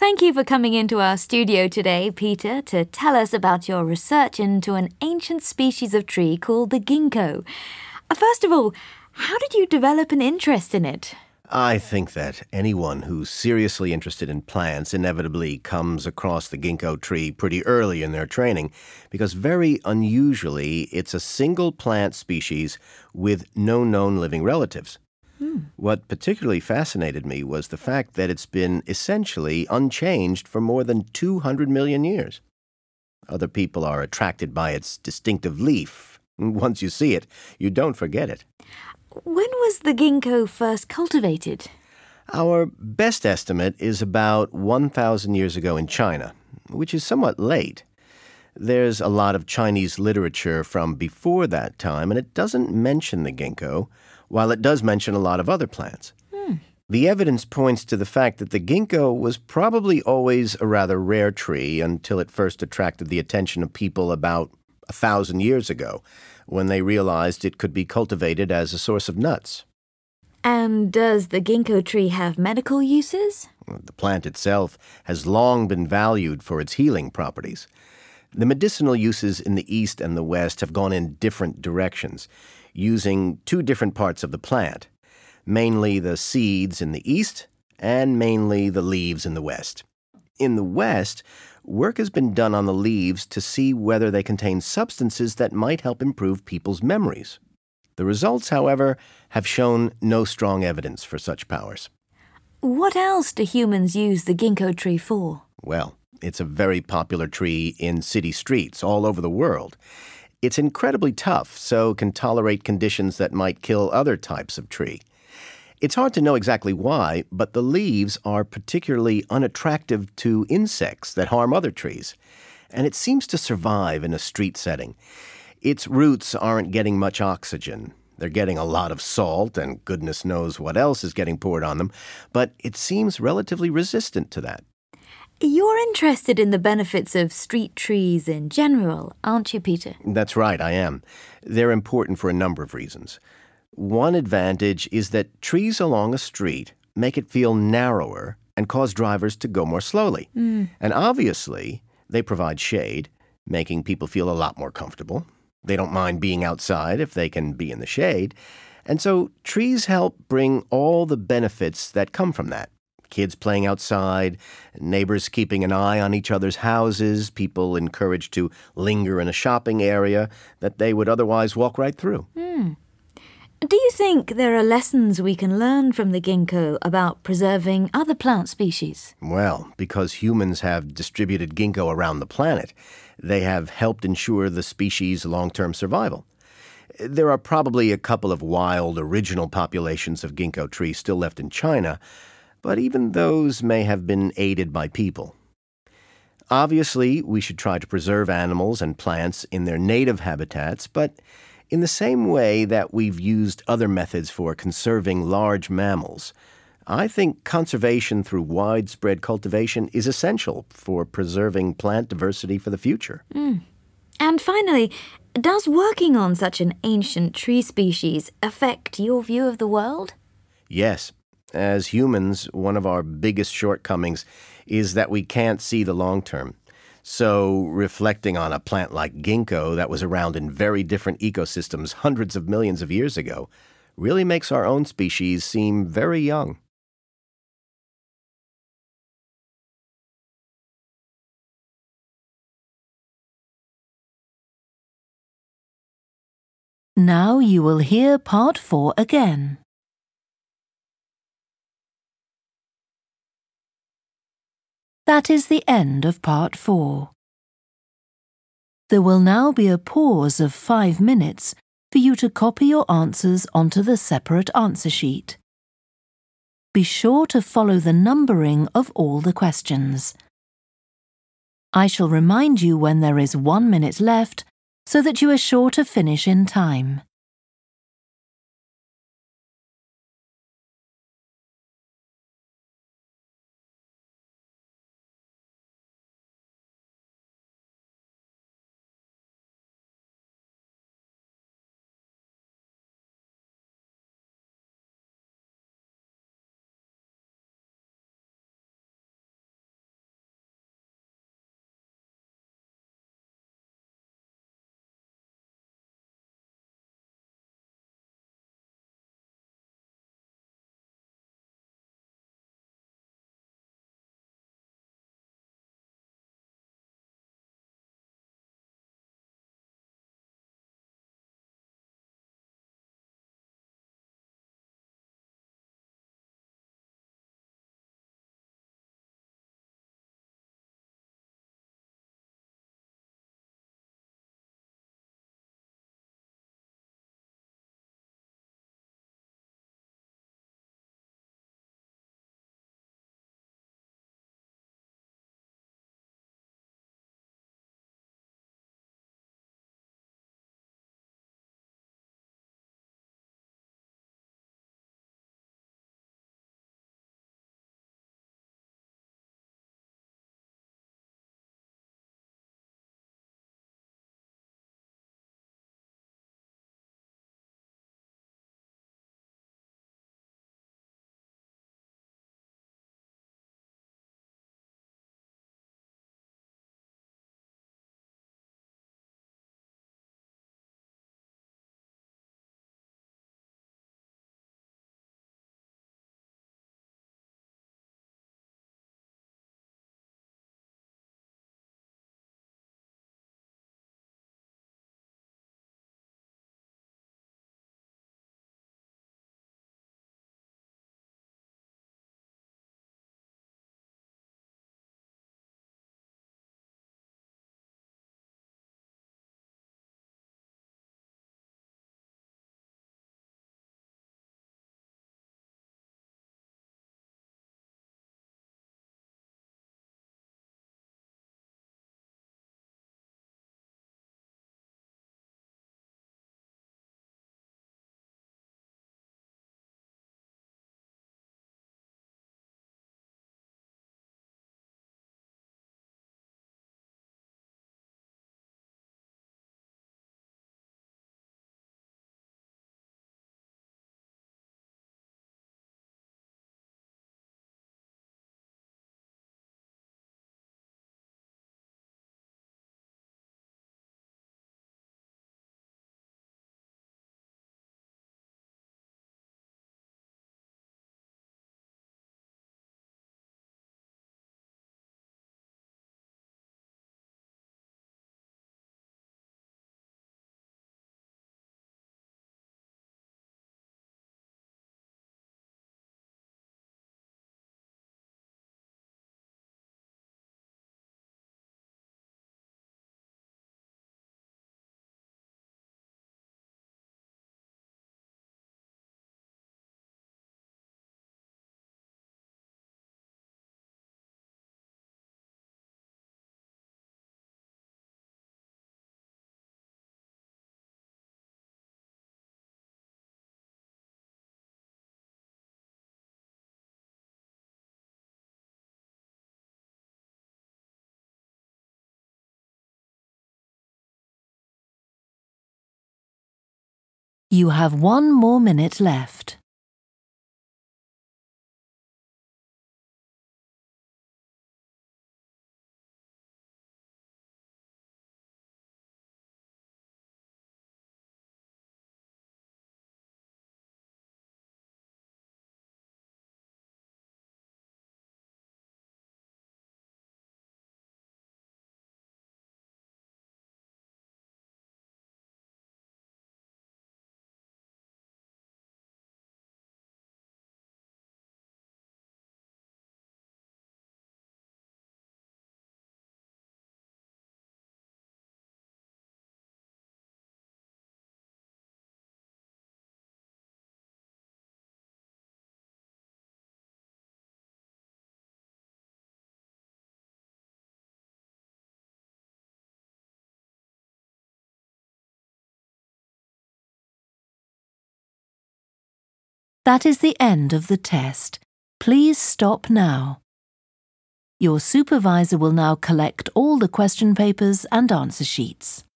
Thank you for coming into our studio today, Peter, to tell us about your research into an ancient species of tree called the ginkgo. First of all, how did you develop an interest in it? I think that anyone who's seriously interested in plants inevitably comes across the ginkgo tree pretty early in their training, because very unusually it's a single plant species with no known living relatives. What particularly fascinated me was the fact that it's been essentially unchanged for more than 200 million years. Other people are attracted by its distinctive leaf. Once you see it, you don't forget it. When was the ginkgo first cultivated? Our best estimate is about 1,000 years ago in China, which is somewhat late. There's a lot of Chinese literature from before that time, and it doesn't mention the ginkgo, while it does mention a lot of other plants. The evidence points to the fact that the ginkgo was probably always a rather rare tree until it first attracted the attention of people about 1,000 years ago, when they realized it could be cultivated as a source of nuts. And does the ginkgo tree have medical uses? The plant itself has long been valued for its healing properties. The medicinal uses in the East and the West have gone in different directions, using two different parts of the plant, mainly the seeds in the East and mainly the leaves in the West. In the West, work has been done on the leaves to see whether they contain substances that might help improve people's memories. The results, however, have shown no strong evidence for such powers. What else do humans use the ginkgo tree for? Well, it's a very popular tree in city streets all over the world. It's incredibly tough, so can tolerate conditions that might kill other types of tree. It's hard to know exactly why, but the leaves are particularly unattractive to insects that harm other trees, and it seems to survive in a street setting. Its roots aren't getting much oxygen. They're getting a lot of salt, and goodness knows what else is getting poured on them, but it seems relatively resistant to that. You're interested in the benefits of street trees in general, aren't you, Peter? That's right, I am. They're important for a number of reasons. One advantage is that trees along a street make it feel narrower and cause drivers to go more slowly. And obviously, they provide shade, making people feel a lot more comfortable. They don't mind being outside if they can be in the shade. And so trees help bring all the benefits that come from that. Kids playing outside, neighbors keeping an eye on each other's houses, people encouraged to linger in a shopping area that they would otherwise walk right through. Do you think there are lessons we can learn from the ginkgo about preserving other plant species? Well, because humans have distributed ginkgo around the planet, they have helped ensure the species' long-term survival. There are probably a couple of wild original populations of ginkgo trees still left in China, but even those may have been aided by people. Obviously, we should try to preserve animals and plants in their native habitats, but in the same way that we've used other methods for conserving large mammals, I think conservation through widespread cultivation is essential for preserving plant diversity for the future. And finally, does working on such an ancient tree species affect your view of the world? Yes. As humans, one of our biggest shortcomings is that we can't see the long term. So reflecting on a plant like ginkgo that was around in very different ecosystems hundreds of millions of years ago really makes our own species seem very young. Now you will hear part 4 again. That is the end of part 4. There will now be a pause of 5 minutes for you to copy your answers onto the separate answer sheet. Be sure to follow the numbering of all the questions. I shall remind you when there is 1 minute left so that you are sure to finish in time. You have 1 more minute left. That is the end of the test. Please stop now. Your supervisor will now collect all the question papers and answer sheets.